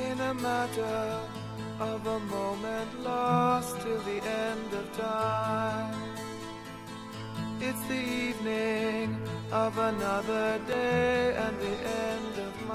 in a matter of a moment, lost till the end of time. It's the evening of another day and the end of